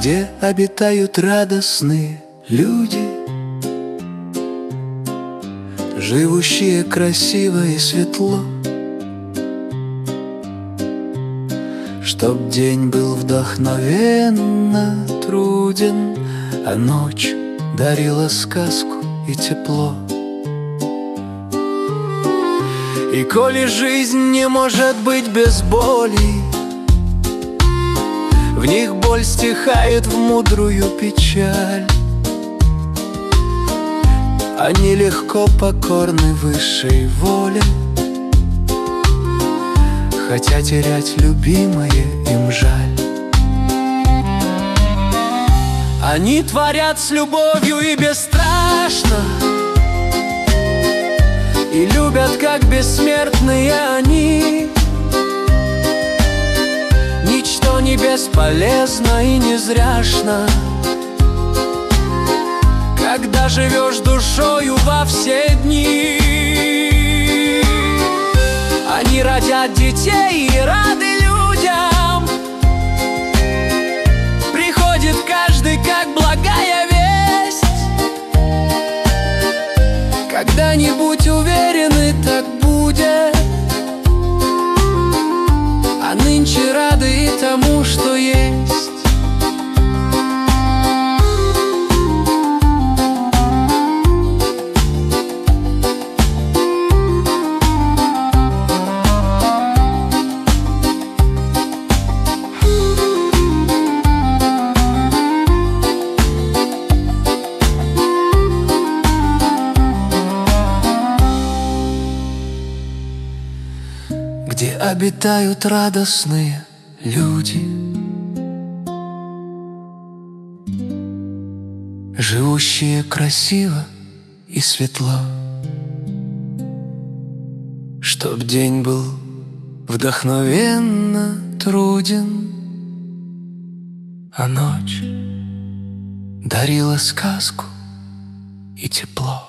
где обитают радостные люди, живущие красиво и светло, чтоб день был вдохновенно труден, а ночь дарила сказку и тепло. И коли жизнь не может быть без боли, в них боль стихает в мудрую печаль. Они легко покорны высшей воле, хотя терять любимое им жаль. Они творят с любовью и бесстрашно, и любят, как бессмертные они. Ничто не бесполезно и не зряшно, когда живешь душою во все дни. Они родят детей и рады людям, приходит каждый как благая весть. Когда-нибудь уверены, так будет, а нынче рады и тому, что есть. Где обитают радостные люди, живущие красиво и светло, чтоб день был вдохновенно труден, а ночь дарила сказку и тепло.